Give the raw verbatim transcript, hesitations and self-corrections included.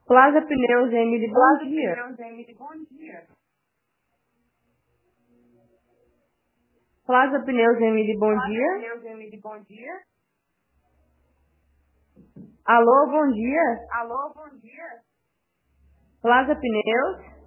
Plaza Pneus, Emily, bom Plaza dia. Pneus, Emily, bom dia. Plaza Pneus, Emily, bom Plaza dia. Pneus, Emily, bom dia. Alô, bom dia. Alô, bom dia. Plaza Pneus.